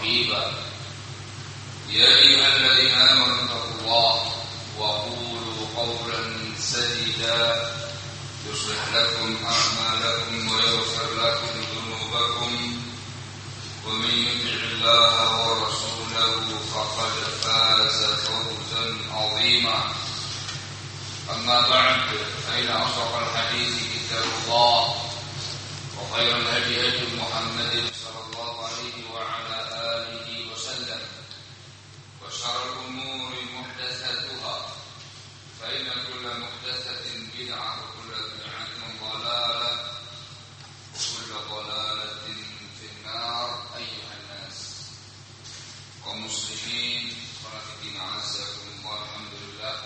رقيبا يا أيها الذين آمنوا اتقوا الله وقولوا قولا سديدا يصلح لكم أعمالكم ويغفر لكم ذنوبكم ومن يطع الله ورسوله فقد فاز فوزا عظيما أما بعد فإن أصدق الحديث كتاب الله وخير الهدي هدي محمد صلى الله عليه وعلى آله وسلم وشر الأمور محدثاتها فإن كل محدثة بدعة وكل بدعة ضلالة وكل ضلالة في النار أيها الناس kaum muslimin qanitin azakumullah. Alhamdulillah,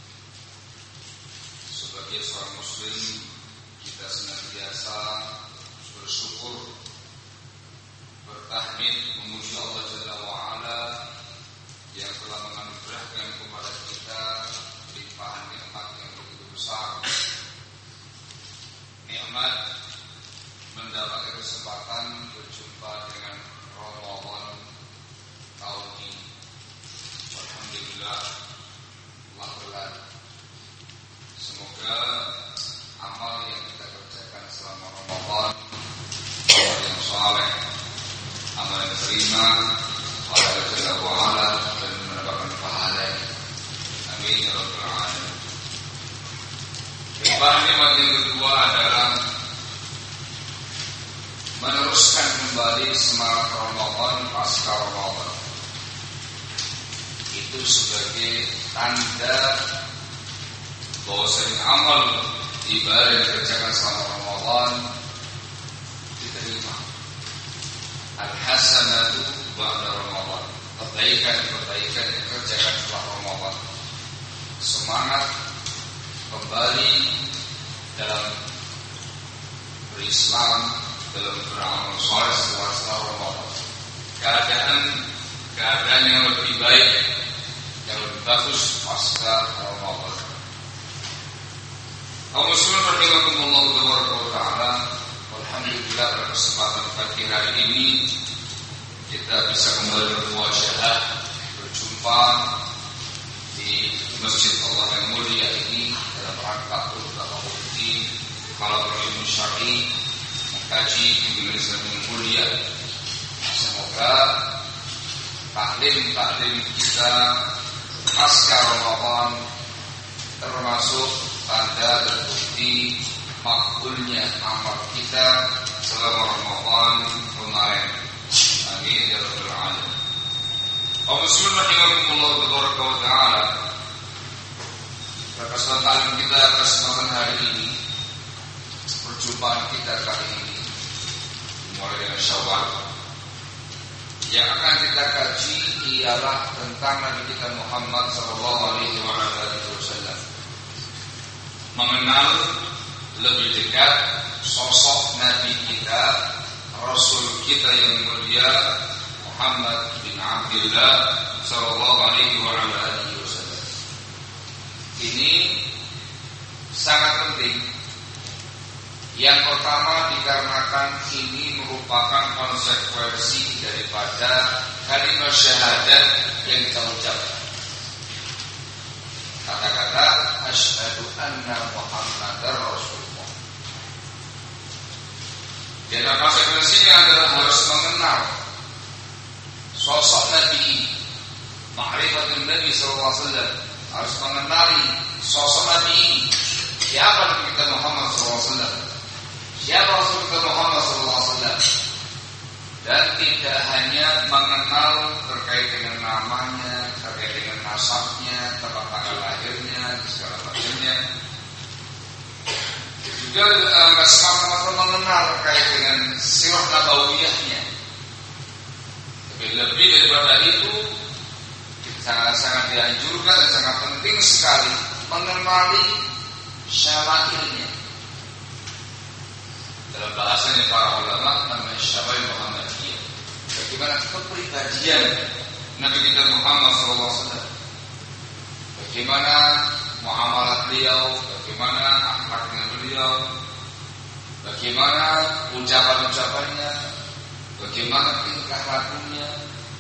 sebagai seorang muslim kita senantiasa bersyukur, bertahmid, memuji Allah Jalla wa'ala yang telah menganugerahkan kepada kita limpahan nikmat yang begitu besar. Nikmat mendapatkan kesempatan berjumpa dengan Ramadan tahun ini. Alhamdulillah, Allah berkat. Semoga amal yang kita kerjakan selama Ramadan amal yang saleh, amal yang terima oleh Allah Jalla wa'ala dan mendapatkan pahala. Amin ya rabbal alamin. Limpahan nikmat yang kedua adalah meneruskan kembali semangat Ramadan pasca Ramadan. Itu sebagai tanda bahwasanya amal ibadah yang dikerjakan selama Ramadan diterima. Al-hasanatu ba'da Ramadan. Kebaikan yang dikerjakan setelah Ramadan. Semangat kembali dalam berislam, dalam beramal saleh setelah Ramadan. Keadaan yang lebih baik, yang lebih bagus pasca Ramadan. Kaum muslimin rahimakumullah taala, alhamdulillah pada kesempatan pagi hari ini kita bisa kembali bermuajalah, berjumpa di masjid Allah yang mulia ini dalam rangka untuk mengikuti malam ilmu syar'i, mengkaji Indonesia yang mulia. Semoga taklim kita pasca Ramadan termasuk tanda dan bukti makbulnya amal kita selama Ramadan kemarin. Amin ya rabbal alamin. Kaum muslimin rahimakumullah taala, kesempatan kita kesempatan hari ini, perjumpaan kita kali ini mulai dengan Syawal. Yang akan kita kaji ialah tentang Nabi kita Muhammad sallallahu alaihi wasallam. Mengenal lebih dekat sosok Nabi kita, Rasul kita yang mulia Muhammad bin Abdullah sallallahu alaihi wasallam. Ini sangat penting. Yang pertama dikarenakan ini merupakan konsekuensi daripada kalimat syahadat yang kita ucapkan. Kata-kata asyhadu anna Muhammadar Rasulullah. Dan konsekuensinya adalah harus mengenal sosok Nabi, ma'rifatun Nabi sallallahu alaihi wasallam, harus mengenali sosok Nabi ini. Siapa Nabi kita Muhammad sallallahu alaihi wasallam? Siapa Rasul kita Muhammad sallallahu alaihi wasallam? Dan tidak hanya mengenal terkait dengan namanya, terkait dengan nasabnya, tempat tanggal lahirnya, segala macamnya. Juga semata-mata mengenal terkait dengan sirah nabawiyahnya. Tapi lebih daripada itu, sangat-sangat dianjurkan dan sangat penting sekali mengenali syara'ilnya. Dalam bahasanya para ulama namanya syara'il Muhammadiyah. Bagaimana kepribadian Nabi kita Muhammad SAW, bagaimana muamalah beliau, bagaimana akhlaknya beliau, bagaimana ucapan-ucapannya, bagaimana tingkah lakunya,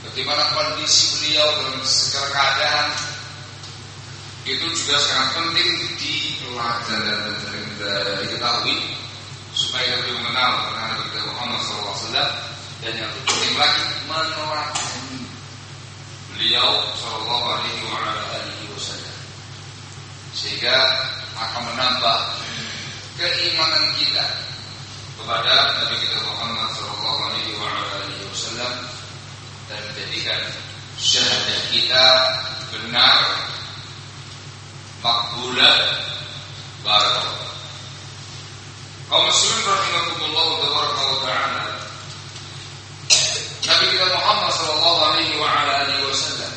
bagaimana kondisi beliau dalam segala keadaan, itu juga sangat penting dipelajari dan diketahui supaya lebih mengenal Nabi kita Muhammad SAW, dan yang penting lagi meneladani beliau Sallallahu Alaihi Wasallam, sehingga akan menambah keimanan kita kepada Nabi kita Muhammad Sallallahu Alaihi Wasallam dan menjadikan syahadah kita benar, makbulah, barakallah. Kaum muslimin rahimakumullah taala, Nabi kita Muhammad Sallallahu Alaihi Wasallam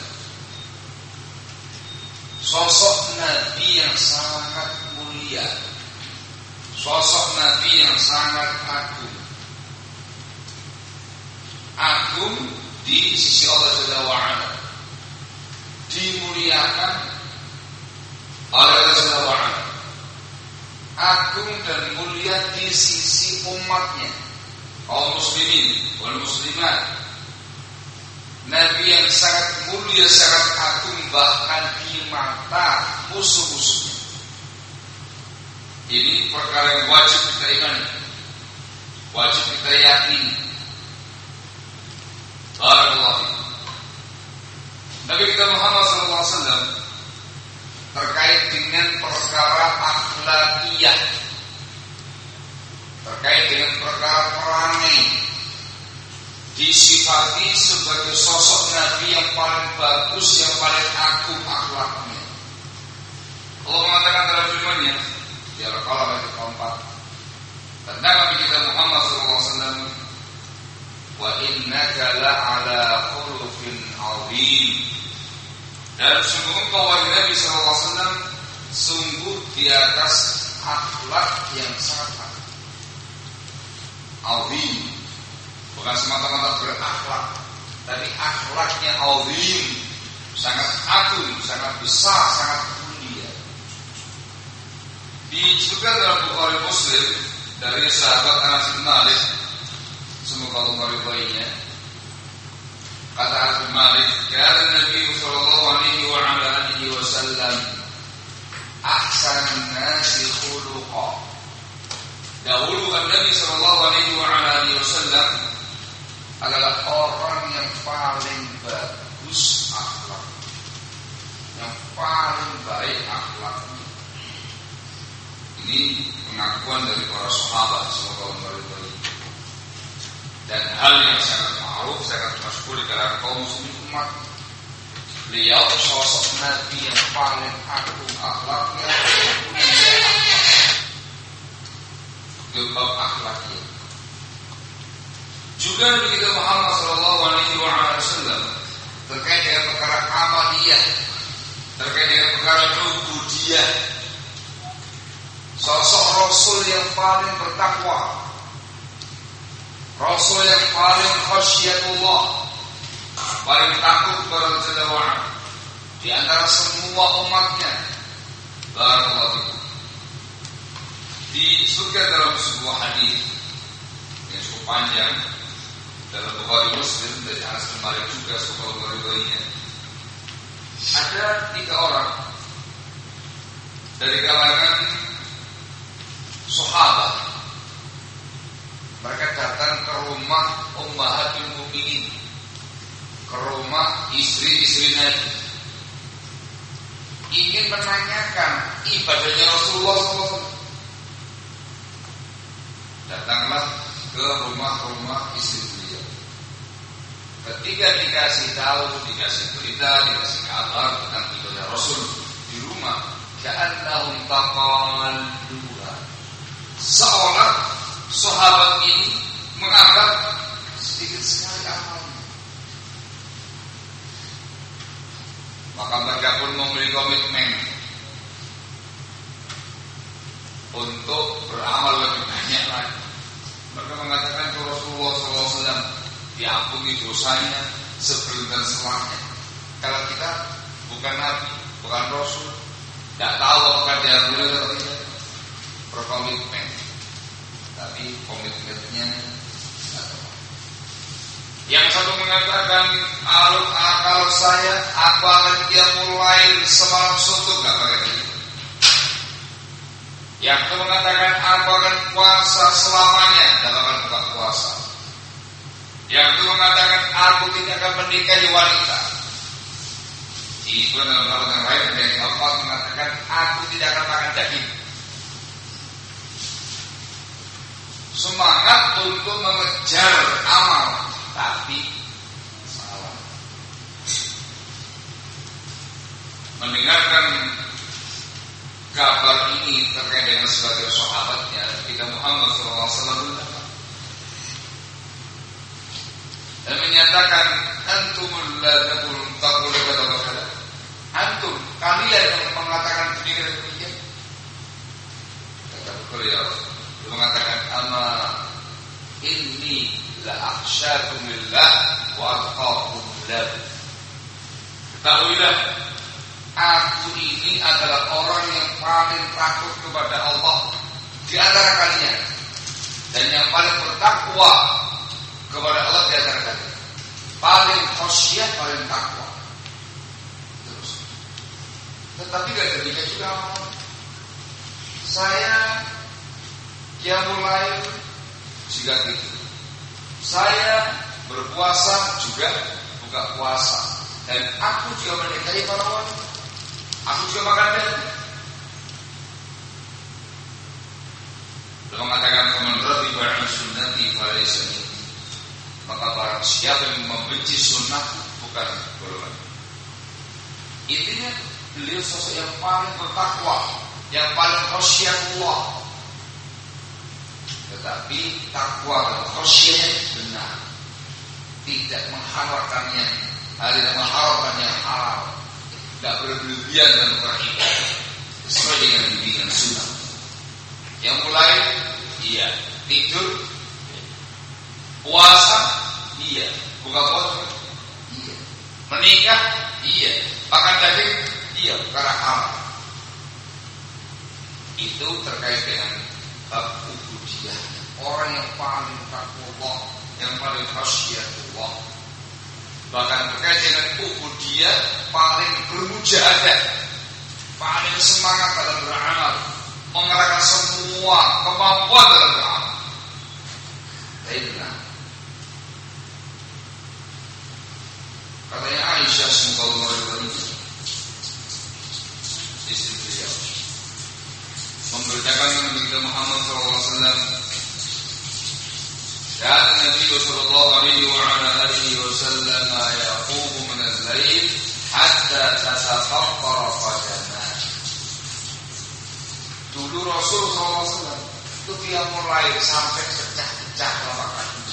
sosok Nabi yang sangat mulia, sosok Nabi yang sangat agung di sisi Allah Jalla wa'ala, dimuliakan oleh Allah Jalla wa'ala, agung dan mulia di sisi umatnya, kaum muslimin wal muslimat. Nabi yang sangat mulia, sangat agung, bahkan di mata musuh-musuhnya. Ini perkara yang wajib kita imani, wajib kita yakini. Barakallahu fikum. Nabi kita Muhammad SAW terkait dengan perkara akhlakiyah, terkait dengan perkara perangai, disifati sebagai sosok Nabi yang paling bagus, yang paling agung akhlaknya. Allah mengatakan dalam firman-Nya di Al-Qalam ayat keempat tentang Nabi kita Muhammad SAW, wa innaka la'ala khuluqin 'azim, dan sungguh engkau wahai Nabi SAW sungguh di atas akhlak yang sangat azim. Bukan semata-mata berakhlak, tapi akhlaknya azim, sangat agung, sangat besar, sangat mulia. Disebutkan dalam Bukhari Muslim dari sahabat Anas bin Malik, semoga Allah meridainya. Kata Anas bin Malik, kana Nabi sallallahu alaihi wasallam ahsanun nasi khuluqa. Dahulu kan Nabi sallallahu alaihi wasallam adalah orang yang paling bagus akhlak, yang paling baik akhlaknya. Ini pengakuan dari para sahabat, semoga Allah meridai. Dan hal yang sangat ma'ruf, sangat masyhur di kalangan kaum muslimin umat. Beliau sosok Nabi yang paling agung akhlaknya, gebab akhlaknya. Juga Nabi kita Muhammad Sallallahu Alaihi Wasallam terkait dengan perkara amaliyah, terkait dengan perkara ubudiyah, sosok Rasul yang paling bertakwa, Rasul yang paling khasyatullah, paling takut kepada Allah Jalla wa'ala di antara semua umatnya. Barakallahu fikum. Disebutkan dalam sebuah hadis yang cukup panjang dalam Bukhari Muslim dari Anas bin Malik juga, semoga Allah meridainya. Ada 3 orang dari kalangan sahabat. Mereka datang ke rumah Ummahatul Mukminin, ke rumah istri-istri Nabi, ingin menanyakan ibadahnya Rasulullah SAW. Datanglah ke rumah-rumah istri beliau. Ketika dikasih tahu, dikasih berita, dikasih kabar tentang ibadah Rasul di rumah, ka'annahum taqalluha, seolah sahabat ini menganggap sedikit sekali amalnya. Maka mereka pun memberi komitmen untuk beramal lebih banyak lagi. Mereka mengatakan ke Rasulullah SAW, diampuni dosanya sebelum dan setelahnya. Kalau kita bukan Nabi, bukan Rasul, tidak tahu apakah dia boleh atau tidak, berkomitmen. Tapi komitmennya tidak tepat. Yang satu mengatakan, kalau saya, aku akan qiyamul lail semalam suntuk, gak pakai itu. Yang satu mengatakan, aku akan puasa selamanya, dalam akan buka puasa. Yang satu mengatakan, aku tidak akan menikahi wanita. Itu dalam hal yang lain, dan yang keempat mengatakan, aku tidak akan makan daging. Semangat untuk mengejar amal, tapi salah. Mendengarkan kabar ini terkait dengan sebagai sahabatnya ketika Muhammad SAW dan menyatakan, antumul ladabul taqul kata-kata, antum kalian yang mengatakan demikian. Kata beliau mengatakan, ama inni la akhsyakum lillah wa atqakum lahu. Ketahuilah, aku ini adalah orang yang paling takut kepada Allah di antara kalian, dan yang paling bertakwa kepada Allah di antara kalian. Paling khasyah, paling takwa. Terus, tetapi gak demikian juga. Saya mulai juga gitu. Saya berpuasa juga buka puasa, dan aku juga menikahi para wanita. Aku juga makan daging. Beliau mengatakan, "Man radiba an sunnati falaysa minni." Maka barang siapa yang membenci sunnahku, bukan golongan. Intinya beliau sosok yang paling bertakwa, yang paling khasyatullah. Tetapi takwa dan khasyah benar, tidak mengharapkannya, tidak mengharapkan yang halal, tidak berlebihan dan beribadah sesuai dengan bimbingan sunnah. Yang mulai, iya, tidur, puasa, iya, buka puasa, iya, menikah, iya, makan daging, iya, karena halal. Itu terkait dengan bab ubudiyah. Orang yang paling takwa, yang paling khasyatullah. Bahkan terkait dengan ubudiyah, paling bermujahadah, paling semangat dalam beramal, mengerahkan semua kemampuan dalam beramal. Baiklah. Katanya Aisyah semoga Allah ridha, istri beliau, memberitakan Nabi Muhammad SAW, dan Nabi SAW yaqumu min al-lail hatta tatafaqqara qadamah. Dulu Rasul SAW itu dia mulai sampai pecah-pecah telapak kaki.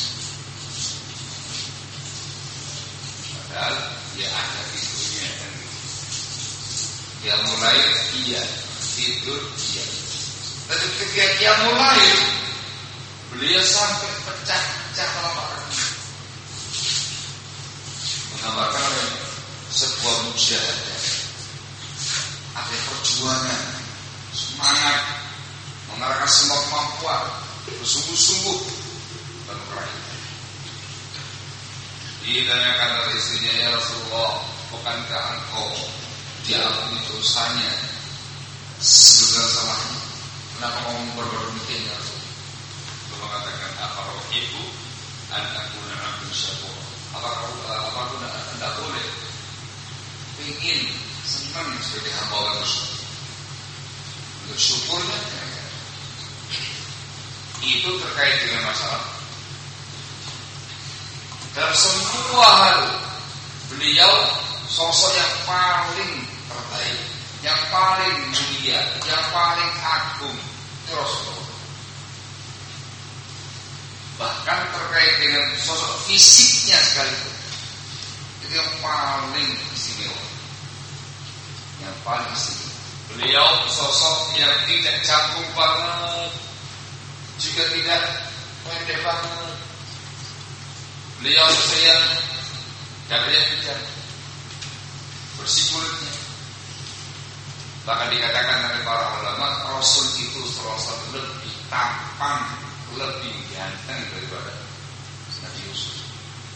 Padahal dia ada tidurnya kan. Dia mulai iya, tidur iya. Tapi ketika dia mulai, beliau sampai pecah-pecah telapak kaki. Menggambarkan sebuah mujahadah, ada perjuangan, semangat, mengarahkan semua kemampuan, bersungguh-sungguh dalam perayaan. Ditanyakan oleh istrinya, ya Rasulullah, bukankah engkau diampuni dosanya segala salahnya? Kenapa kamu berbuat demikian ya Rasulullah? Beliau mengatakan, afarohibu an akuna abdun syakur. Apa aku tidak boleh ingin senang sebagai hamba Allah tersebut? Untuk syukurnya itu terkait dengan masalah dalam semua hal. Beliau sosok yang paling terbaik, yang paling mulia, yang paling agung, itu Rasulullah. Bahkan terkait dengan sosok fisiknya sekalipun, itu yang paling istimewa, yang paling istimewa. Beliau sosok yang tidak canggung banget, juga tidak pendek banget. Beliau sosok yang dadanya bijak, bersih kulitnya. Bahkan dikatakan oleh para ulama, Rasul itu sosok lebih tampan, lebih ganteng daripada Nabi Yusuf.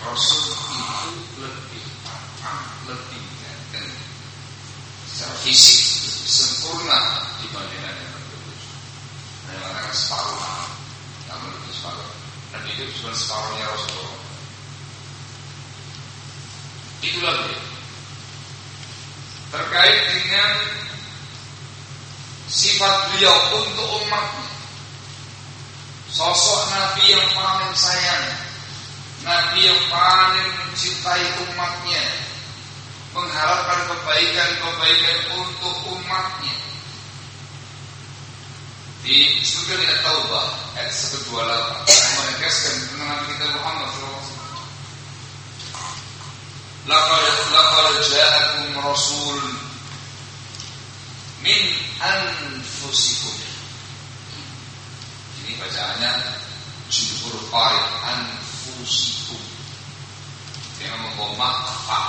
Rasul itu lebih matang, lebih ganteng secara fisik lebih sempurna dibandingkan yang berbeda. Hanya mengatakan separuh, namun lebih separuh. Dan itu cuma separuhnya Rasulullah. Itulah dia. Terkait dengan sifat beliau untuk umatnya, sosok Nabi yang paling sayang, Nabi yang paling mencintai umatnya, mengharapkan kebaikan-kebaikan untuk umatnya. Di surga tidak Taubah ayat 128 menegaskan tentang Nabi kita Muhammad SAW. Laqad ja'akum rasul min anfusikum. Ini bacaannya jumhur qari anfusikum dengan membawa fa.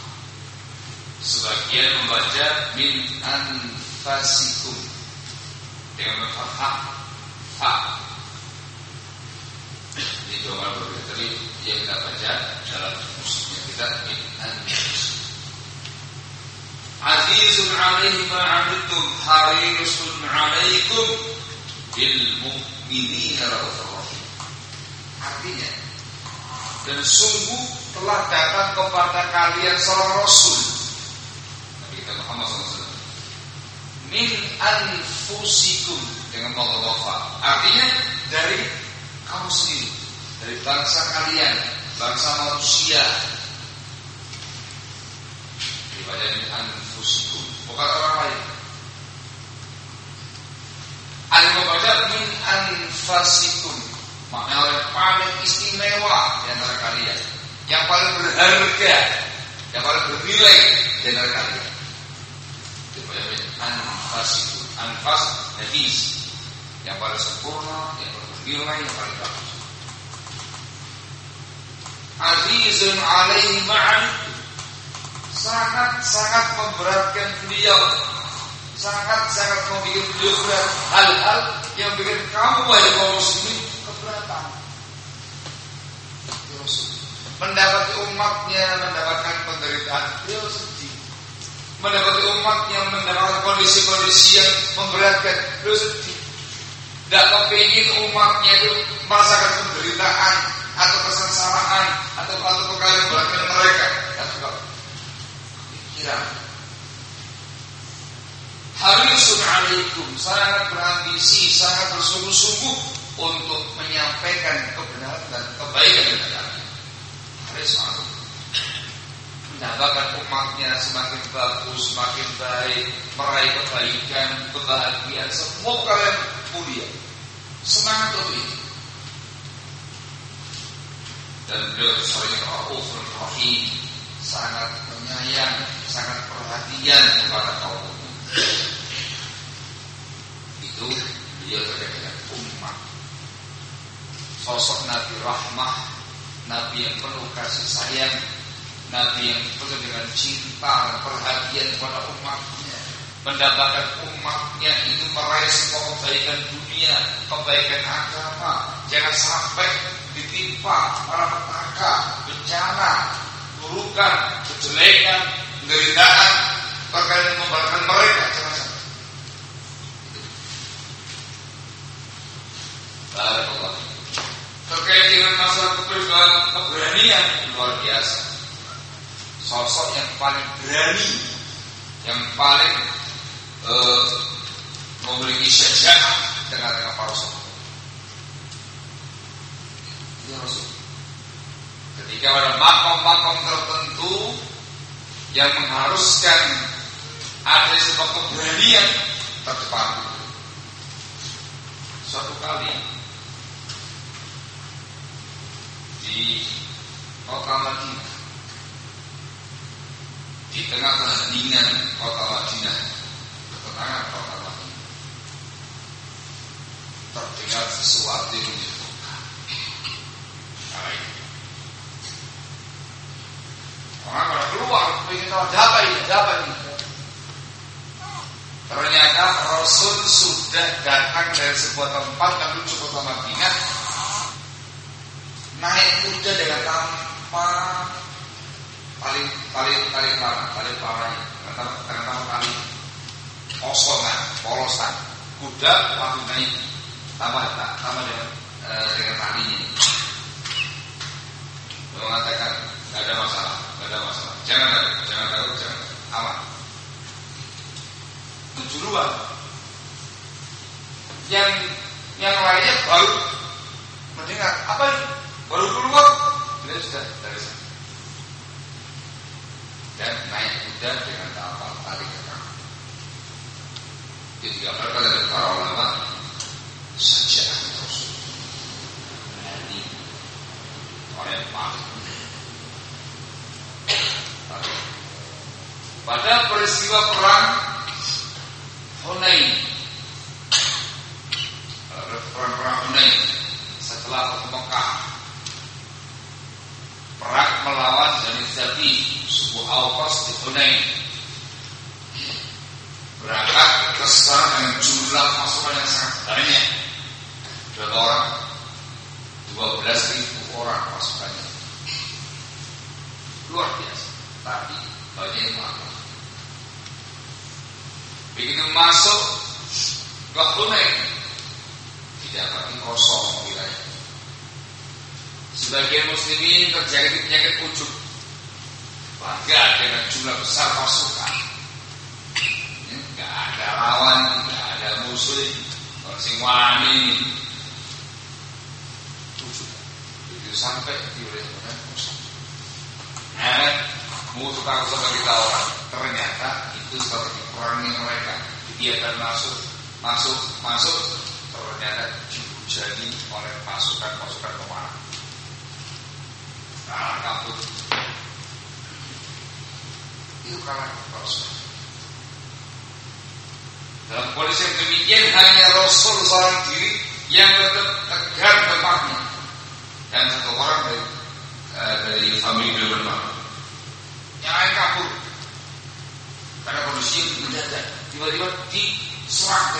Sebagian membaca min anfasikum dengan fathah fa. Ini dua kali berbeda. Tapi yang kita baca dalam musiknya kita min anfusikum. Azizun 'alaihi ma 'anittum harisun 'alaikum bil mu'minina raufur rahim. Artinya, dan sungguh telah datang kepada kalian seorang Rasul Nabi kita Muhammad SAW min anfusikum dengan mudhafah. Artinya dari kamu sendiri, dari bangsa kalian, bangsa manusia. Dibaca min anfusikum, bukan orang lain. Ada yang membaca min anfasikum, maknanya yang paling istimewa di antara kalian, yang paling berharga, yang paling bernilai di antara kalian. Dibaca min anfasikum, anfas nafis, yang paling sempurna, yang paling bernilai, yang paling bagus. Azizun 'alaihi ma'anittum, sangat memberatkan beliau, sangat membuat beliau berat hal-hal yang bikin kamu wahai kaum muslimin keberatan. Mendapati umatnya mendapatkan penderitaan, beliau sedih. Mendapati umatnya mendapatkan kondisi-kondisi yang memberatkan, beliau sedih. Tidak kepingin umatnya itu merasakan penderitaan atau kesengsaraan atau perkara yang memberatkan mereka. Dan juga pikiran. Harisun 'alaikum, sangat berambisi, sangat bersungguh-sungguh untuk menyampaikan kebenaran dan kebaikan kepada kalian. Haris mendapatkan umatnya semakin bagus, semakin baik, meraih kebaikan, kebahagiaan, semua perkara yang mulia. Semangat untuk ini. Dan beliau sering raufur rahim, sangat menyayang, sangat perhatian kepada kaum mukmin. Itu beliau terkait dengan umat. Sosok Nabi rahmah, Nabi yang penuh kasih sayang, Nabi yang penuh dengan cinta dan perhatian kepada umatnya, mendapatkan umatnya itu meraih semua kebaikan dunia, kebaikan agama. Jangan sampai ditimpa malapetaka, bencana, burukan, kejelekan, penderitaan, perkara yang membahayakan mereka. Jangan sampai. Barakallah. Terkait dengan masalah keberanian luar biasa. Sosok yang paling berani, yang paling memiliki syaja'ah dengan para sahabat. Ya Rasul. Ketika ada makom-makom tertentu yang mengharuskan ada sebuah keberanian terdepan. Suatu kali di kota Madinah, di tengah keheningan kota Madinah, ketenangan kota Madinah, terdengar sesuatu yang menyebutkan. Orang pada keluar, ingin tahu ada apa ini. Ternyata Rasul sudah datang dari sebuah tempat menuju kota Madinah, naik kuda dengan tanpa tali paranya, tanpa tali kosongan, polosan, kuda waktu naik tambah dengan talinya. Mengatakan nggak ada masalah, jangan takut, aman. Itu duluan. Yang lainnya baru mendengar apa ini? Baru keluar, dia sudah dari sana. Dan naik kuda dengan kapal tali kekang. Itu digambarkan oleh para ulama sejarah Rasul. Ini orang yang paling. Pada peristiwa perang Hunain, perang Hunain setelah Fathu Mekah, perang melawan Bani Zabi, suku Auqas di Hunain, berangkat ke sana dengan jumlah pasukan yang sangat banyak. Berapa orang? 12.000 orang pasukannya, luar biasa. Tapi banyak yang mati. Begitu masuk ke Hunain, didapati kosong wilayah. Sebagian muslimin terjadi penyakit ujub, bangga dengan jumlah besar pasukan. Nggak ada lawan, nggak ada musuh, sing wani. Ujub. Begitu sampai di wilayah kosong. Musuh kita orang, ternyata itu seperti perangnya mereka. Dibiarkan masuk, ternyata dihujani oleh pasukan pemanah. Kalah kabut. Itu kalah Rasul. Dalam kondisi yang demikian, hanya Rasul seorang diri yang tetap tegar tempatnya, dan satu orang dari famili beliau yang lain kabur karena kondisi mendadak, tiba-tiba diserang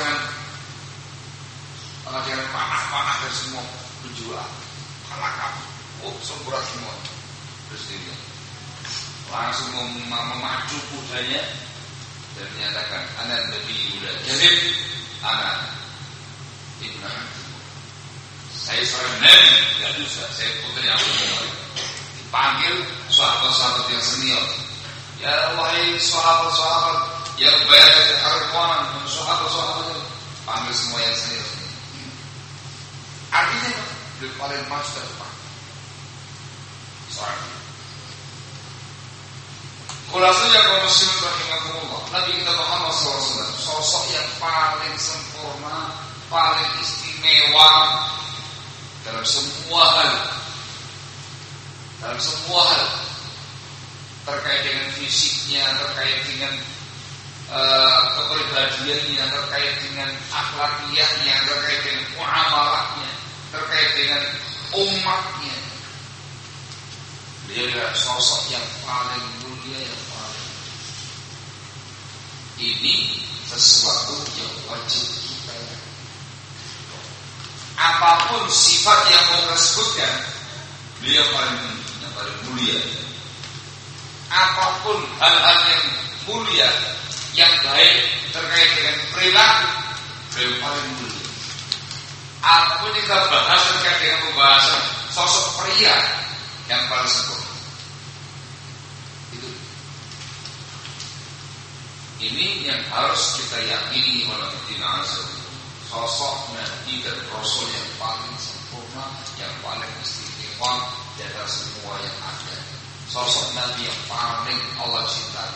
dengan panah dari semua penjuru, kalah kabur, semburat semua. Terus dia langsung memacu kudanya dan menyatakan, anak Nabi udah jadi, anak Ibnu saya seorang Nabi, tidak bisa, saya putri yang dipanggil sahabat-sahabat yang senior. Ya wahai sahabat-sahabat yang bayar dari Arqan, sahabat-sahabat panggil semua yang senior. Artinya beliau paling maju ke depan. Seorang Khulasanya kaum muslimin rahimakumullah, Nabi kita Muhammad SAW sosok yang paling sempurna, paling istimewa dalam semua hal. Terkait dengan fisiknya, terkait dengan kepribadiannya, terkait dengan akhlakiyahnya, terkait dengan muamalahnya, terkait dengan umatnya. Beliau adalah sosok yang paling mulia, yang paling. Ini sesuatu yang wajib kita yakini. Apapun sifat yang mau sebutkan, beliau paling mulia. Apapun hal-hal yang mulia, yang baik terkait dengan perilaku, beliau paling mulia. Apapun kita bahas terkait dengan pembahasan sosok pria yang paling sempurna. Ini yang harus kita yakini oleh Nabi sosok Nabi dan Rasul yang paling sempurna, yang paling istimewa dari semua yang ada. Sosok Nabi yang paling Allah cintai.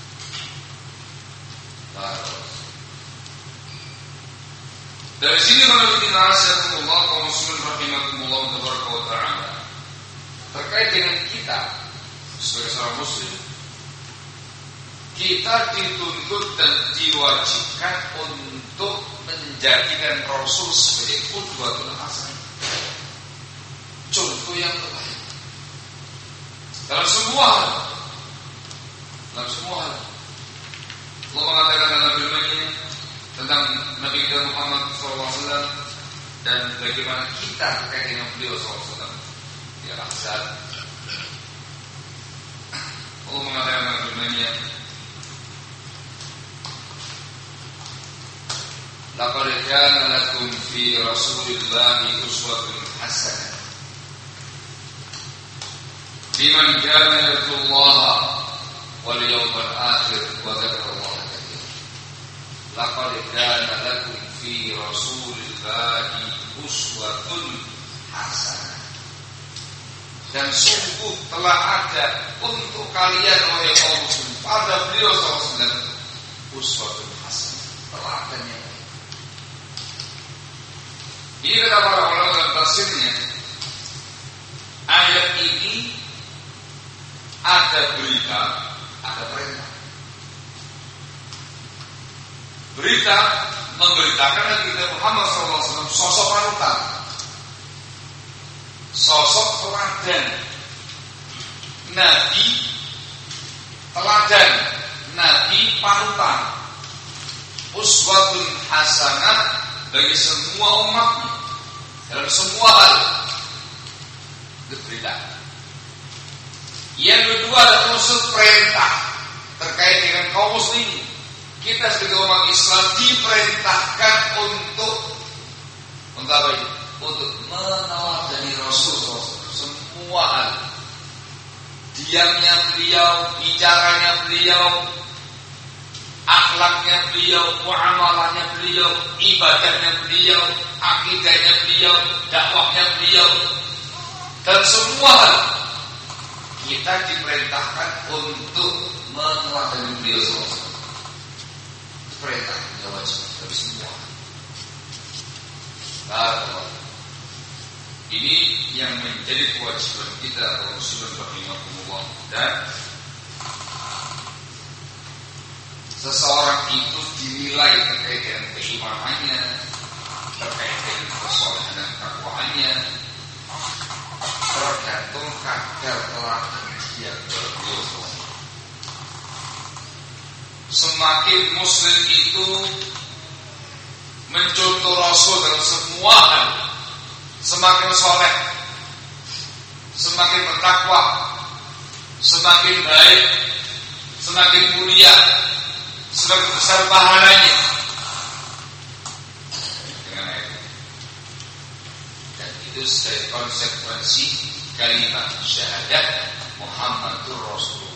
Dari sini kalau kita nasihatullah kaum muslimin rahimakumullah taala terkait dengan kita sebagai seorang muslim, kita dituntut dan diwajibkan untuk menjadikan Rasul sebagai qudwatul hasanah, contoh yang terbaik dalam semua hal. Allah mengatakan dalam firman-Nya tentang Nabi kita Muhammad SAW dan bagaimana kita terkait dengan beliau SAW. Di Al-Ahzab namanya laqad kana lakum fi rasulillahi uswatun hasanah liman kana yarjullaha wal yawmal akhir wa dzakarallaha katsiran. Laqad kana lakum fi rasulillahi uswatun hasanah. Dan sungguh telah ada untuk kalian oleh kaum muslimin pada beliau SAW uswatun hasanah, teladannya. Ini kata para ulama dalam tafsirnya, ayat ini ada berita, ada perintah. Berita memberitakan Nabi Muhammad SAW sosok panutan, sosok teladan, Nabi teladan, Nabi panutan, uswatun hasanah bagi semua umatnya dalam semua hal. Itu berita. Yang kedua ada unsur perintah terkait dengan kaum muslimin. Kita sebagai umat Islam diperintahkan untuk apa itu? Untuk meneladani Rasul semua hal. Diamnya beliau, bicaranya beliau, akhlaknya beliau, muamalahnya beliau, ibadahnya beliau, akidahnya beliau, dakwahnya beliau, dan semua hal kita diperintahkan untuk meneladani beliau semua. Perintah yang wajib dari semua. Baik. Ini yang menjadi kewajiban kita Rasulullah rahimahullah. Dan seseorang itu dinilai terkait dengan keimanannya, terkait dengan kesolehan dan takwaannya, tergantung kadar teladan dia beliau. Semakin muslim itu mencontoh Rasul dalam semua hal, semakin soleh, semakin bertakwa, semakin baik, semakin mulia, semakin besar pahalanya. Dan itu sebagai konsekuensi kalimat syahadat Muhammadur Rasulullah.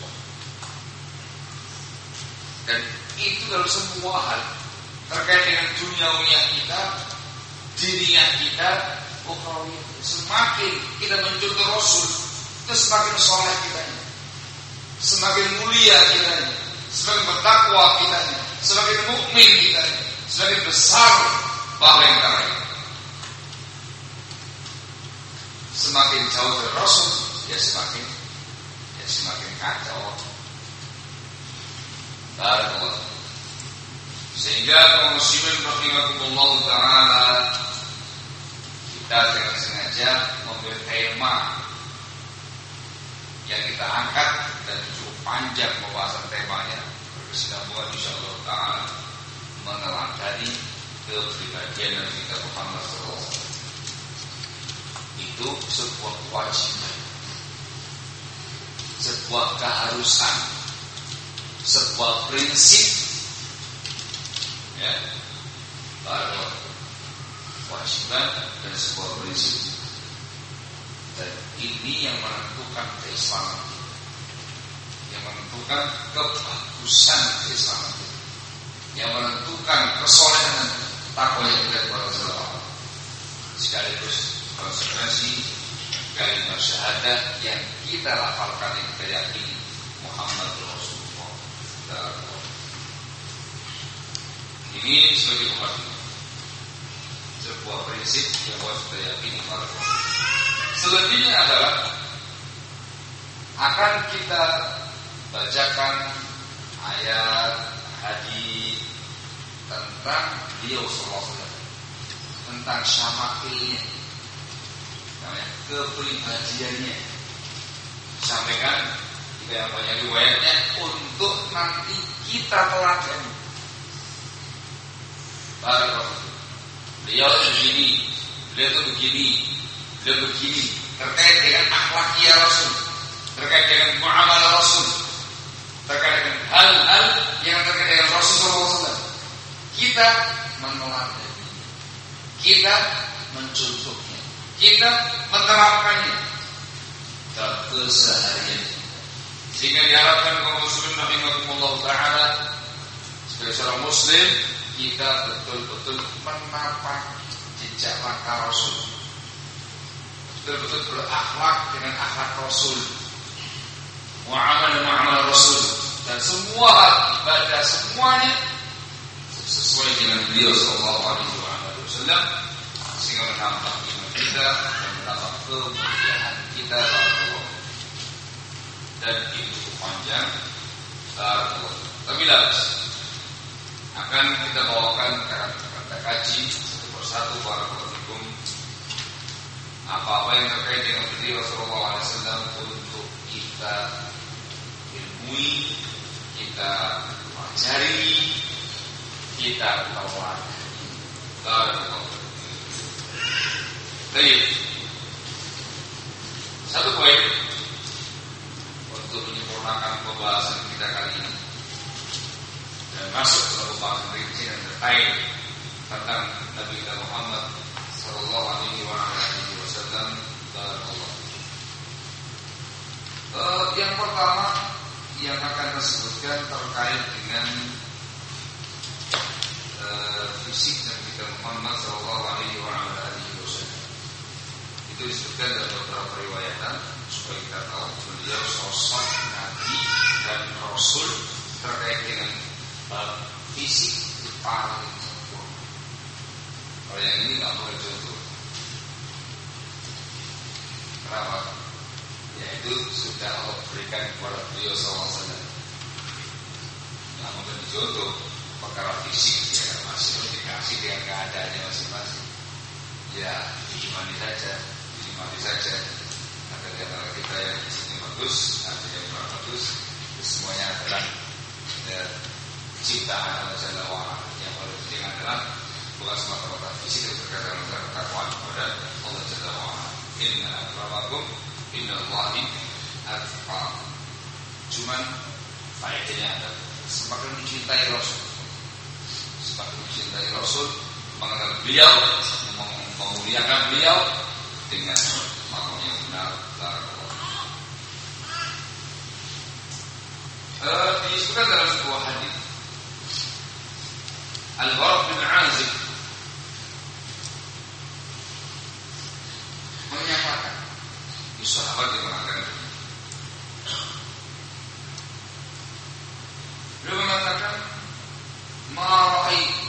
Dan itu dalam semua hal terkait dengan duniawiya kita, diniyah kita, ukhrawiyah. Semakin kita mencontoh Rasul, itu semakin soleh kita, semakin mulia kita, semakin bertakwa kita, semakin mukmin kita, semakin besar pahala yang kita raih. Semakin jauh dari Rasul, ya semakin kacau. Barakallahu. Sehingga kaum muslimin rahimakumullah taala, kita dengan sengaja membuat tema yang kita angkat dan cukup panjang pembahasan temanya, berkesinambungan insyaallah taala meneladani kepribadian Nabi kita Muhammad SAW. Itu sebuah kewajiban, sebuah keharusan, sebuah prinsip, ya, kewajiban dan sebuah prinsip. Dan ini yang menentukan keislaman kita, yang menentukan kebagusan keislaman kita, yang menentukan kesolehan takwa yang kita kepada Allah. Sekaligus konsekuensi kalimat syahadat yang kita lafalkan, yang kita yakini Muhammad Rasulullah. Ini sebagai sebuah prinsip yang harus kita yakini. Selebihnya adalah akan kita bacakan ayat hadis tentang beliau sallallahu alaihi wasallam, tentang syama'ilnya, kepribadiannya. Sampaikan kita yang banyak riwayatnya untuk nanti kita teladani. Beliau begini, beliau itu begini, beliau begini, terkait dengan akhlakiyah Rasul, terkait dengan muamalah Rasul, terkait dengan kita meneladani, kita mencontohnya, kita menerapkannya dalam keseharian. Sehingga diharapkan kaum muslimin rahimakumullah taala, sebagai seorang muslim kita betul-betul menapak jejak langkah Rasul, betul-betul berakhlak dengan akhlak Rasul, muamalah Rasul, dan semua ibadah semuanya sesuai dengan beliau sallallahu alaihi wasallam, sehingga menambah iman kita dan menambah kemuliaan kita Allah. Dan itu cukup panjang. Tapi akan kita bawakan kata kaji satu persatu barakallahu apa-apa yang terkait dengan beliau sallallahu alaihi wasallam untuk kita ilmui, kita pelajari, kita tawarkan. Baik. Satu poin untuk menyempurnakan pembahasan kita kali ini dan masuk ke pembahasan rinci dan detail tentang Nabi Muhammad sallallahu alaihi wasallam. Yang pertama yang akan kita sebutkan terkait dengan fisik Nabi Muhammad sallallahu alaihi wasallam. Itu disebutkan dalam beberapa riwayatan supaya kita tahu beliau sosok Nabi dan Rasul terkait dengan fisik itu paling sempurna. Kalau yang ini nggak boleh contoh. Kenapa? Ya itu sudah Allah berikan kepada beliau SAW. Nggak mungkin dicontoh perkara fisik ya masih dikasih dengan keadaannya masing-masing. Ya diimani saja. Ada di antara kita yang fisiknya bagus, ada yang kurang bagus. Semuanya adalah ciptaan Allah Jalla wa'ala. Yang paling penting adalah bukan semata-mata fisik, yang berkaitan dengan ketakwaan kepada Allah Jalla wa'ala. Inna akramakum innallahi atqakum. Cuman faedahnya ada semakin mencintai Rasul, mengenal beliau, memuliakan beliau dengan makam yang benar. Disebutkan dalam sebuah hadis, Al-Bara bin Azib menyatakan, di sahabat yang mengatakan, beliau mengatakan, ma ra'aitu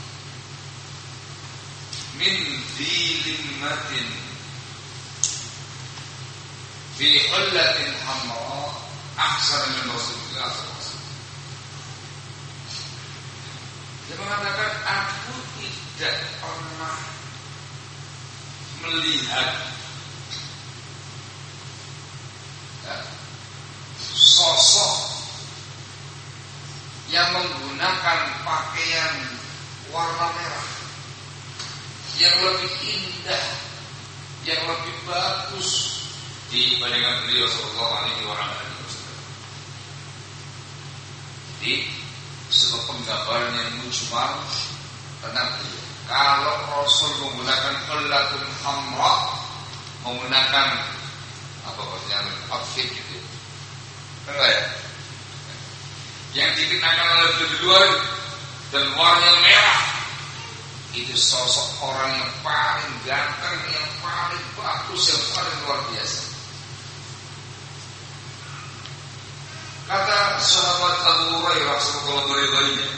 min dhilimmatin fi hullatin hamra ahsana min Rasulullah SAW. Dia mengatakan, aku tidak pernah melihat sosok yang menggunakan pakaian warna merah yang lebih indah, yang lebih bagus dibandingkan beliau sallallahu alaihi wasallam. Jadi sebuah penggambaran yang mujmal tentang beliau. Kalau Rasul menggunakan hullatul hamra, menggunakan apa maksudnya outfit gitu, enggak ya? Yang dikenakan oleh beliau dan warna merah, itu sosok orang yang paling ganteng, yang paling bagus, yang paling luar biasa. Kata sahabat Abu Hurairah sallallahu alaihi wasallam,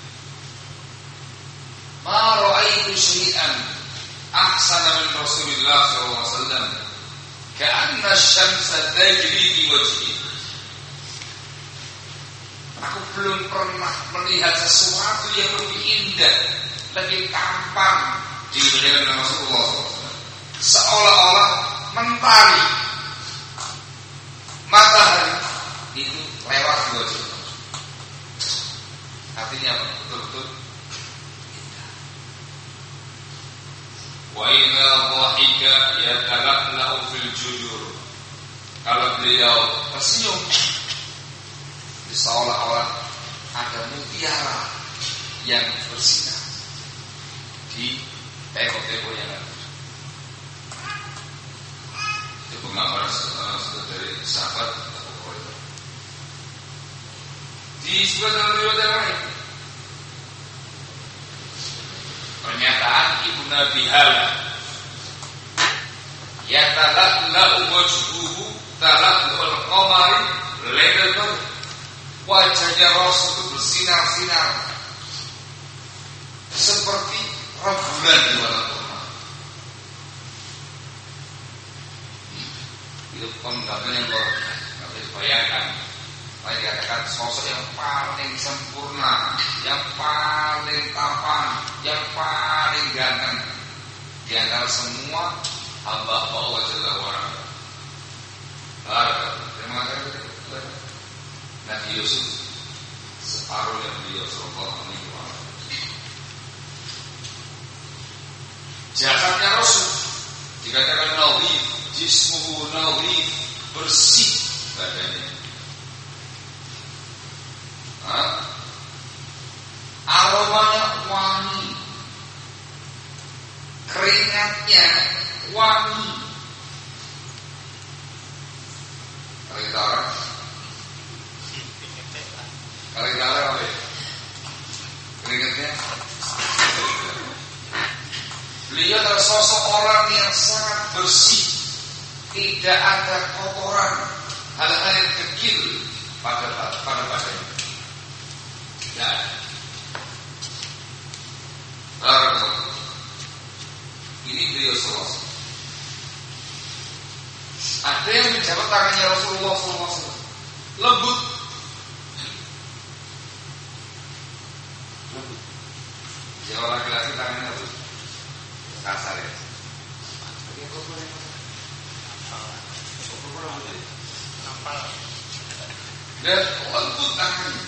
ma ra'aitu syai'an ahsana min Rasulillah sallallahu alaihi wasallam, ka'anna asy-syamsa tajri fi wajhihi. Aku belum pernah melihat sesuatu yang lebih indah, lebih tampan dibandingkan dengan Rasulullah SAW. Seolah-olah mentari matahari itu lewat di wajah. Artinya apa? Betul-betul indah. Wa idza dhahika yatalaqla'u fil jujur. Kalau beliau tersenyum, seolah-olah ada mutiara yang bersinar. di teko-teko yang ada. Itu penggambaran dari sahabat Abu Hurairah. Disebut dalam riwayat yang lain. Pernyataan Ibnu Abi Hala, ya talaqlahu wajhuhu talaqul qamari lailal badr. Wajahnya Rasul itu bersinar-sinar seperti rembulan di malam purnama. Itu penggambaran yang luar biasa. Nggak bisa bayangkan. Maka dikatakan sosok yang paling sempurna, yang paling tampan, yang paling ganteng di antara semua hamba Allah Jalla wa'ala. Terima kasih. Nabi Yusuf separuhnya beliau sallallahu alaihi wasallam. Jasadnya Rasul dikatakan nawif, jismuhu nawif, bersih badannya. Aromanya wangi, keringatnya wangi. Kalau kita orang apa ya? Keringatnya. Beliau adalah sosok orang yang sangat bersih, tidak ada kotoran, hal-hal yang kecil pada badannya. Ya. Ini beliau SAW. Ada yang menjabat tangannya Rasulullah SAW, lembut. Kalau laki-laki tangannya lembut, kasar ya. Dan lembut tangannya.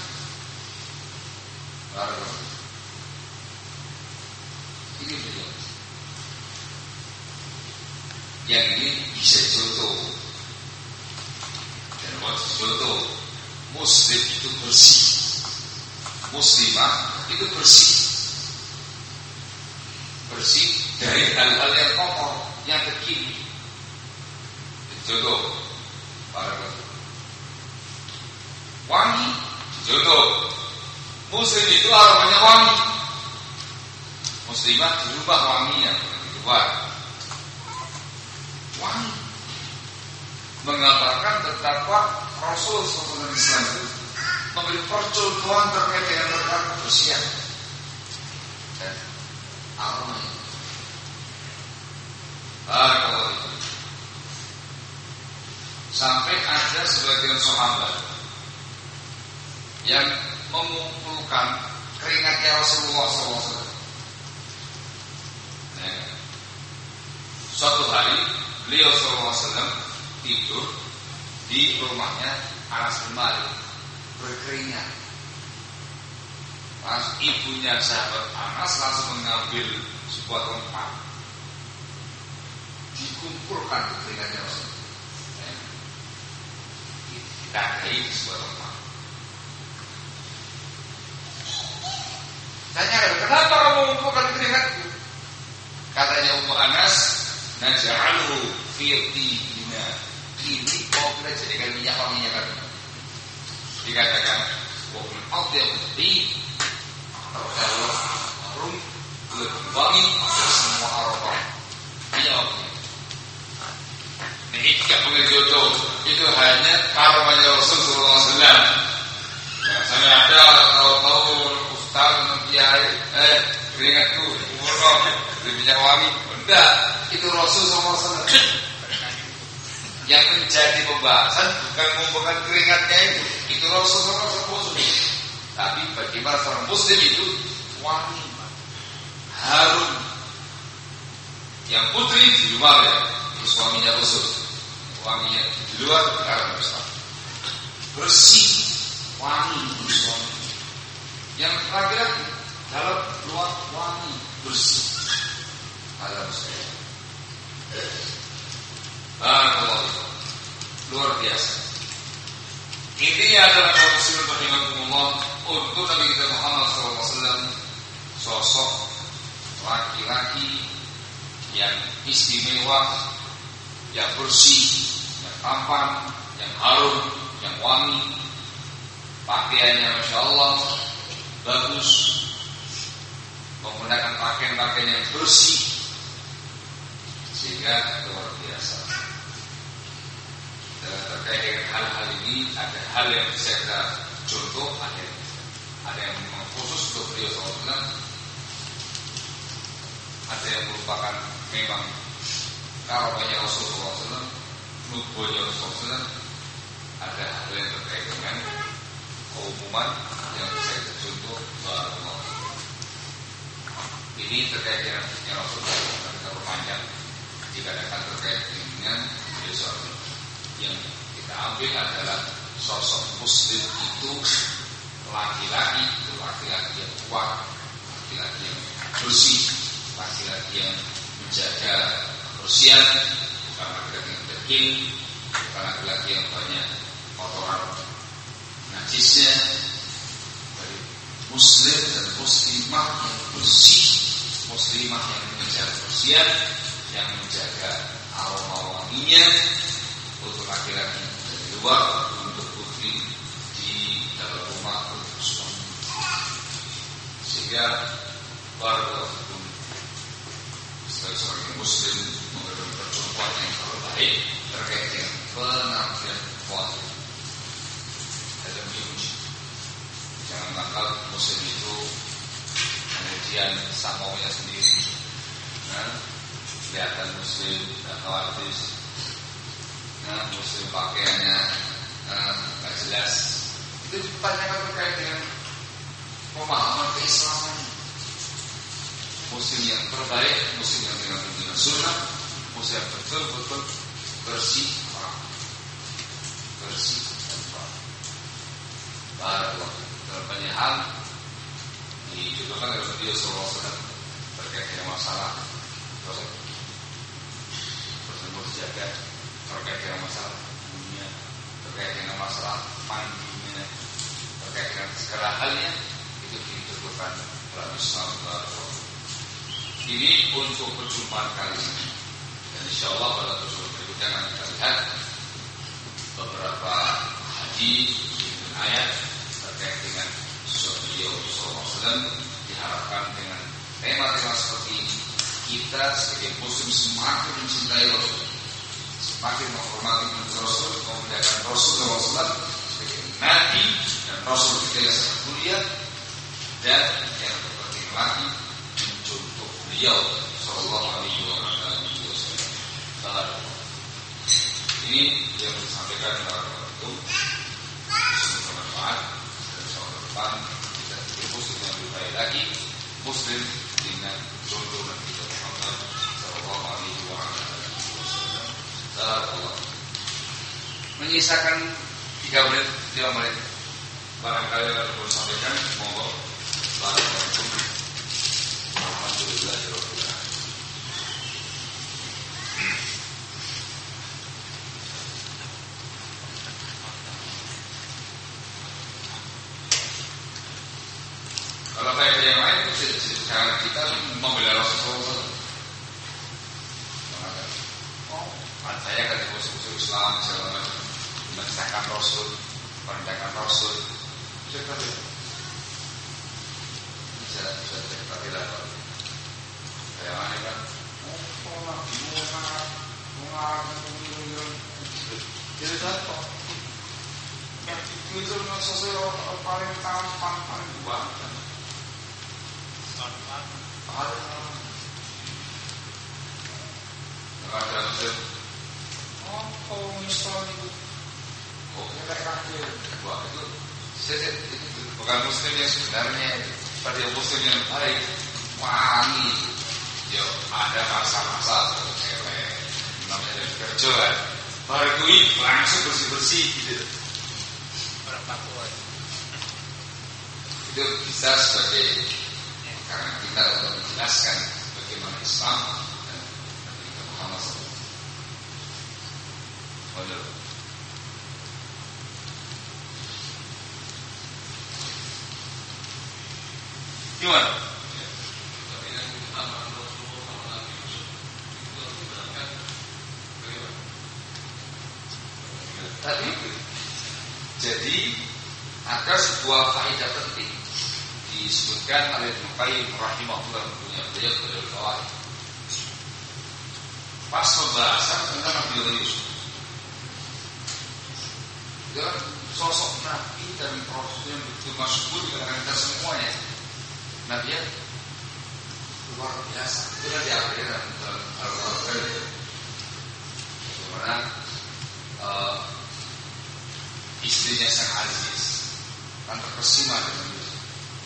Ini beliau. Yang ini bisa contoh. Dan waktu contoh, Muslim itu bersih, Muslimah itu bersih, bersih dari hal-hal yang kotor, yang kecil. Contoh, wangi. Contoh, Muslim itu aromanya wangi. Muslimah di rumah wanginya, di luar wangi. Menggambarkan betapa Rasul SAW itu memberi percontohan terkait dengan tentang kebersihan dan aromanya. Kalau itu sampai ada sebagian sahabat yang mengumpulkan keringatnya Rasulullah SAW. Suatu hari beliau SAW tidur di rumahnya Anas bin Malik, berkeringat. Pas ibunya sahabat Anas langsung mengambil sebuah tempat, dikumpulkan keringatnya Rasulullah, ditandai di sebuah tempat. Tanya, kenapa kamu mengumpulkan keringatku? Katanya Ummu Anas, naj'aluhu fi tibina. Ini mau kita jadikan minyak wanginya kan? Dikatakan wabul atyab tib, terlalu harum, lebih wangi dari semua aroma minyak wanginya. Ini tidak boleh jodoh. Itu hanya aromanya Rasulullah SAW. Yang saya ada tahu ustaz kiai, keringatku lebih minyak wangi. Enggak, itu Rasulullah SAW. Yang menjadi pembahasan bukan mengumpulkan keringatnya itu Rasulullah SAW. Tapi bagaimana seorang Muslim itu wangi, harum. Yang putri di luar ya, itu suaminya Rasul. Wanginya di luar karena besar, bersih, wangi itu suami. Yang laki-laki dalam luar wangi, bersih. Ada saya. Luar biasa. Intinya adalah kaum muslimin rahimahumullah, untuk Nabi kita Muhammad SAW sosok laki-laki yang istimewa, yang bersih, yang tampan, yang harum, yang wangi, pakaiannya Masya Allah bagus, menggunakan pakaian-pakaian yang bersih, sehingga luar biasa. Dan terkait dengan hal-hal ini, ada hal yang bisa kita contoh, ada yang memang khusus untuk beliau SAW, ada yang merupakan memang karamahnya Rasulullah SAW, nubuwahnya Rasulullah SAW. Ada hal yang terkait dengan keumuman yang bisa kita contoh. Ini terkait dengan Rasulullah SAW, kita perpanjang. Jika datang terkait dengan besok, yang kita ambil adalah sosok muslim itu laki-laki yang kuat, laki-laki yang bersih, laki-laki yang menjaga kebersihan, bukan laki-laki yang degil, bukan laki-laki yang banyak kotoran najisnya. Dari muslim dan muslimah yang bersih, muslimah yang menjaga kebersihan, yang menjaga aroma wanginya untuk laki-laki dari luar, untuk putri di dalam rumah, untuk suami. Sehingga barakallahu sebagai seorang muslim memberikan percontohan yang terbaik terkait dengan penampilan wajib dalam diuji. Jangan nakal muslim itu kemudian samaunya sendiri, kelihatan muslim dan khawatir, muslim pakaiannya nggak jelas. Itu ditanyakan terkait dengan pemahaman keislaman. Muslim yang terbaik, muslim yang dengan sunnah, muslim yang betul-betul bersih, bersih dan barakallah. Dalam banyak hal dicontohkan oleh Nabi SAW terkait dengan masalah tersebut, jaga terkait dengan masalah dunia, terkait dengan masalah mandinya, terkait dengan segala halnya itu dicontohkan dalam Islam. Ini untuk perjumpaan kali ini, dan insyaallah pada episode berikutnya akan kita lihat beberapa hadis dan ayat terkait dengan beliau SAW. Diharapkan dengan tema-tema seperti ini kita sebagai muslim semakin mencintai Rasul, semakin menghormati Rasul, memuliakan Rasul SAW sebagai Nabi dan Rasul kita yang sangat mulia, dan yang terpenting lagi mencontoh beliau Sallallahu Alaihi Wasallam. Ini yang disampaikan kepada itu semoga bermanfaat, dan insyaallah depan kita sebagai muslim yang lebih baik lagi, muslim dengan contoh Nabi Muhammad Sallallahu Alaihi Wasallam. Menyisakan 3 menit, 5 menit. Barangkali yang perlu sampaikan, monggo. Barakallahu. Alhamdulillahirabbil alamin. Kalau kayak yang lain itu sekarang kita membela Rasulullah. Saya kan di musuh Islam segala macam, menceritakan Rasul, merendahkan Rasul. Bisa cerita tidak? Kayak mana kan? Jadi apa? Yang itu dengan sesuatu paling tampan, paling ganteng. Ada muslim. Oh, misalnya itu. Oh, kayak kafir. Wah, itu bukan muslim yang sebenarnya. Pada muslim yang baik, wangi. Yo, ada masa-masa cewek namanya dari kerja kan. Baru duit langsung bersih-bersih gitu. Berapa kuat? Itu bisa sebagai karena kita untuk menjelaskan bagaimana Islam dan Nabi Muhammad SAW. Gimana? Jadi ada sebuah faedah penting disebutkan oleh Ibnu Qayyim rahimahullah punya beliau Fawaid. Pas pembahasan tentang Nabi Yusuf, dia sosok Nabi dan proses yang begitu masyhur di kalangan kita semuanya. Nabi yang luar biasa. Itu kan diakhirkan dalam Al-Quran. Bagaimana istrinya sang Aziz kan terkesima dengan Yusuf.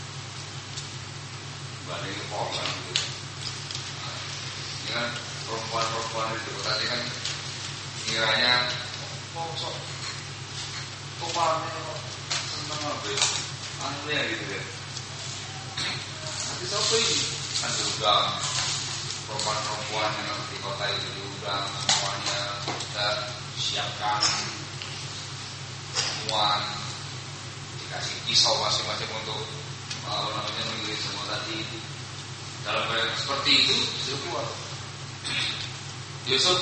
Banding korban gitu. Ini kan perempuan-perempuan di kota ini kan kiranya sok kepalanya kok seneng apa aneh gitu ya. Nanti siapa ini? Kan diundang perempuan-perempuan yang di kota itu diundang semuanya, kita siapkan semua, dikasih pisau masing-masing untuk mengiris semua tadi. Dalam keadaan seperti itu Yusuf keluar. Yusuf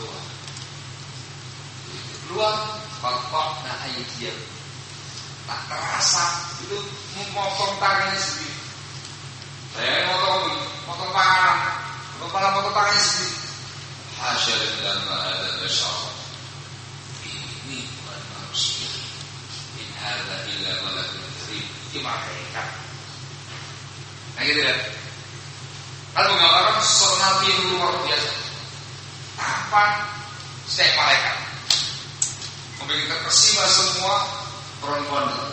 keluar fakfakna aydiyahum, tak terasa itu memotong tangannya sendiri. Saya motong tangan, motong tangannya sendiri. Hasya lillahi ma hadza bashar. Ini bukan manusia. In hadza illa malakun karim. Ini malaikat. Nah gitu ya. Kalau menggambarkan seorang nabi yang luar biasa, tampan setiap malaikat, membuat terkesima semua perempuan itu.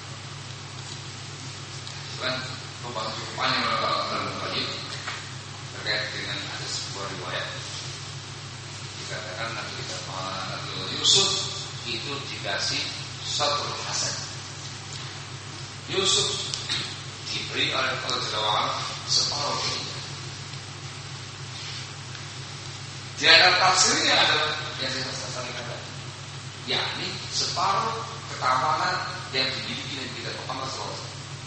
Kan pembahasan cukup panjang dalam kajian terkait dengan ada sebuah riwayat dikatakan Nabi Yusuf itu dikasih satu hasan. Yusuf diberi oleh Allah Jalla separuh ini. Di antara tafsirnya adalah yang saya sampaikan tadi, yakni separuh ketampanan yang dimiliki dan kita Muhammad SAW.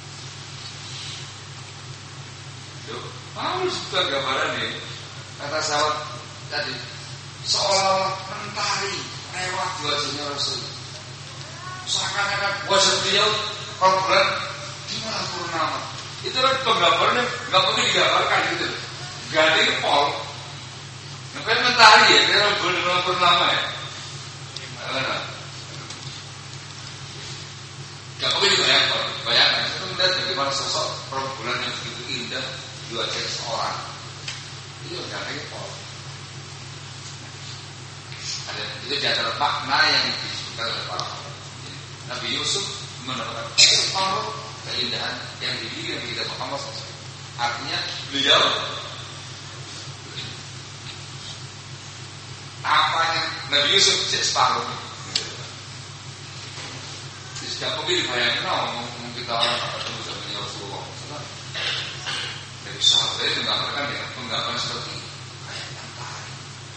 Mau juga gambaran ini, kata sahabat tadi, seolah-olah mentari lewat wajahnya Rasul. Seakan-akan wajah beliau kalau bulan di malam purnama. Itu kan penggambarannya nggak mungkin digambarkan gitu. Gading pol. Ngapain mentari ya? Kira bulan purnama ya? Gak mungkin dibayangkan. Bayangkan, itu melihat bagaimana sosok perempuan yang begitu indah di wajah seorang. Itu gading pol. Ada itu di antara makna yang disebutkan oleh para ulama. Nabi Yusuf mendapatkan separuh keindahan yang dimiliki oleh kita Muhammad SAW. Artinya beliau apanya Nabi Yusuf separuh. Tidak mungkin dibayangkan ngomong kita orang ketemu sama Rasulullah. Dari sahabat itu menggambarkan dengan penggambaran seperti kayak mentari.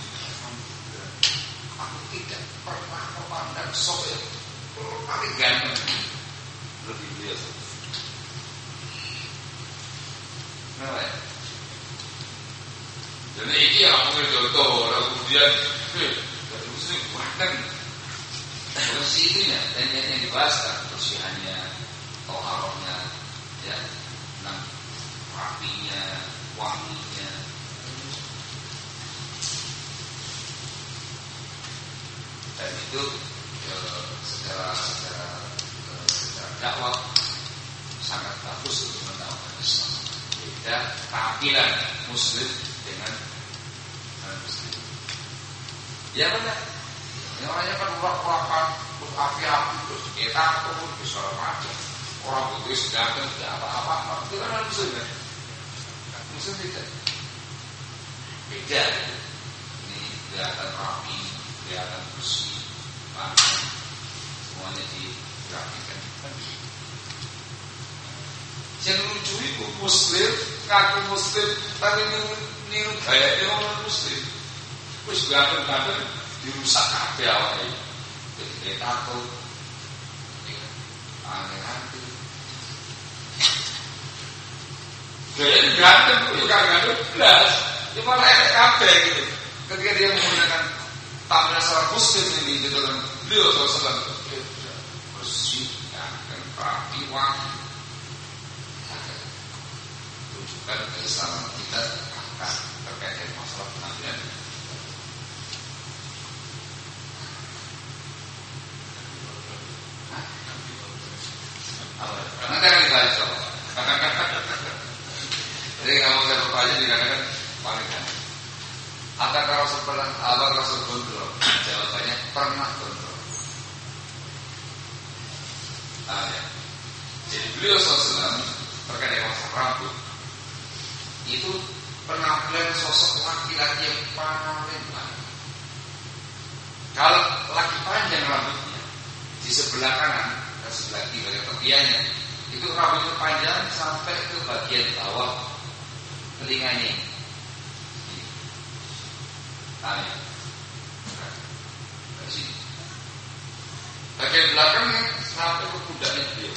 Aku tidak pernah memandang sosok yang paling ganteng lebih biasa. Kenapa ya? Jadi ini yang aku contoh, kemudian dari muslim bahkan posisi itunya dan yang dibahas kan kebersihannya, toharohnya, ya, rapinya, wanginya. Dan itu secara dakwah sangat bagus untuk mendakwakan Islam. Beda tampilan Muslim dengan non-Muslim. Ya benar. Yang orangnya kan urak-urakan, terus api-api, terus kita turun, terus segala macam. Orang putih sedangkan tidak apa-apa. Itu kan non-Muslim ya. Muslim tidak. Beda. Ini kelihatan rapi, kelihatan bersih, makan, semuanya dirapikan. Yang lucu itu Muslim, ngaku Muslim, tapi niru gayanya orang Muslim. Terus ganteng-ganteng dirusak kabeh awake. Jadi tato, aneh-aneh. Gayanya ganteng, itu ganteng belas, cuma elek kabeh gitu. Ketika dia menggunakan tampilan seorang Muslim ini, gitu kan, beliau SAW menunjukkan keislaman kita akan terkait dengan masalah penampilan. Nanti akan dibahas soal. Jadi kalau saya bertanya dikatakan paling kan. Apakah Rasul gondrong? Jawabannya pernah gondrong. Ya. Jadi beliau SAW terkait dengan masalah rambut itu penampilan sosok laki-laki yang paling baik. Kalau laki panjang rambutnya di sebelah kanan dan sebelah kiri bagian tepiannya itu rambutnya panjang sampai ke bagian bawah telinganya. Tanya, dari sini. Bagian belakangnya sampai ke pundaknya beliau.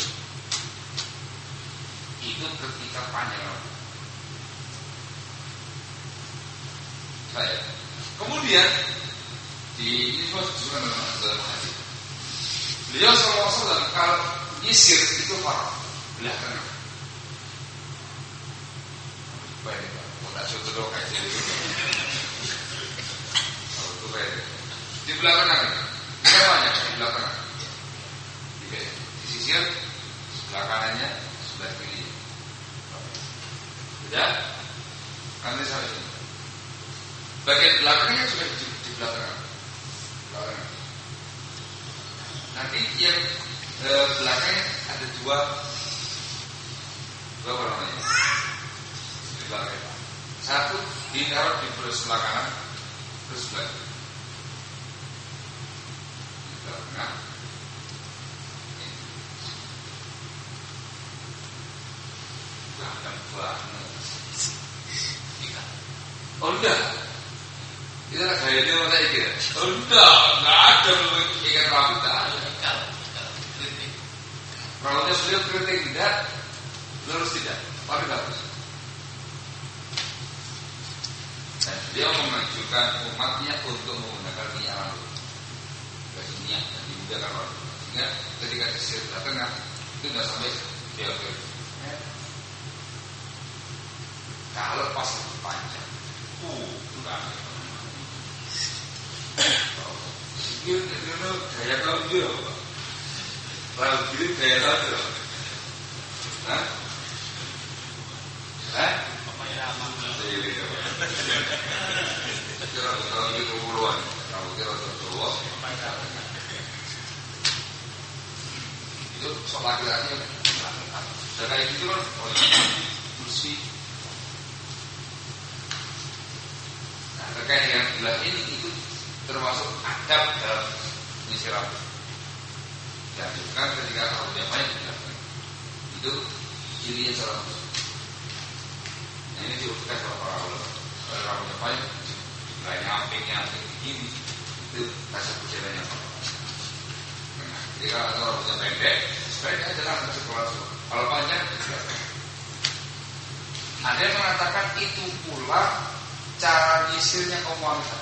Itu ketika panjang rambut. Saya. Kemudian di info juga dalam hadis. Beliau SAW kalau nyisir itu farah belakang. Baik, mau tak contoh kayak jadi. Kalau itu kayak di belakang ada. Tidak banyak di belakang. Di sisir sebelah kanannya, sebelah kiri. Tidak? Karena saya ini. Bagian belakangnya sudah di belakang. Nanti yang belakangnya ada dua apa namanya? Di belakang. Satu ditaruh di sebelah kanan, terus sebelah kiri. Di belakang. Belakang banget. Oh enggak. Kita gayanya mana ikat? Oh enggak ada ikat rambut ada. Rambutnya beliau keriting tidak, lurus tidak, tapi bagus. Dan beliau menganjurkan umatnya untuk menggunakan minyak rambut, bagi minyak dan dimudahkan rambut. Sehingga ketika disisir di tengah itu tidak sampai dia kalau pas lebih panjang, bukan. Ini gaya kau dia, lalu dia gaya kau dia, hah? Apa ya aman? Jadi kalau itu puluhan, kalau kita terus, itu sok laki-laki, dan kayak gitu kan, kursi. Nah terkait dengan gelas ini itu termasuk adab dalam menyisir rambut. Dianjurkan ketika rambutnya banyak dilakukan. Itu cirinya seorang muslim. Nah ini diurutkan kalau para ulama. Kalau rambutnya banyak, jumlahnya nyamping begini, itu rasa perjalanannya apa? Nah, ketika rambutnya pendek, sebaiknya jalan ke sekolah. Kalau panjang, dijelaskan. Ada yang mengatakan itu pula cara nyisirnya kaum wanita.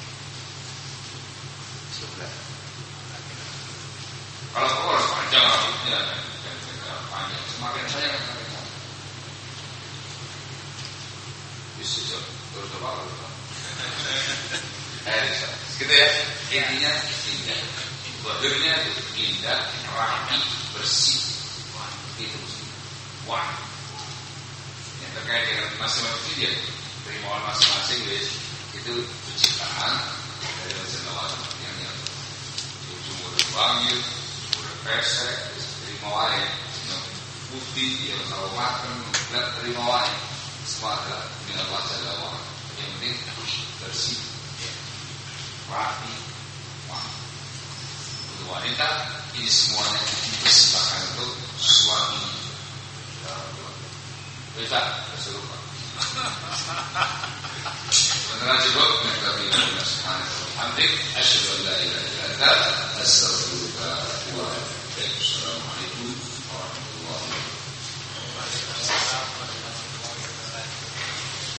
Kalau kau harus panjang rambutnya dan panjang, semakin saya akan semakin panjang. Bisa terus apa? Gitu ya. Intinya indah. Bodornya itu indah, rapi, bersih. Itu wah. Yang terkait dengan masing-masing dia, terima masing-masing guys. Itu cuci tangan dari Allah yang jumur wangi. Pesek, terima wae, putih, yang tahu makan, nggak terima wae, semua adalah minat wajah Allah. Yang penting bersih, rapi, untuk wanita ini semuanya dipersembahkan untuk suami. Kita keseluruhan. Sebenarnya cukup. Kita bilang Subhanahu wa taala. Asyhadu an la ilaha illa anta, astaghfiruka.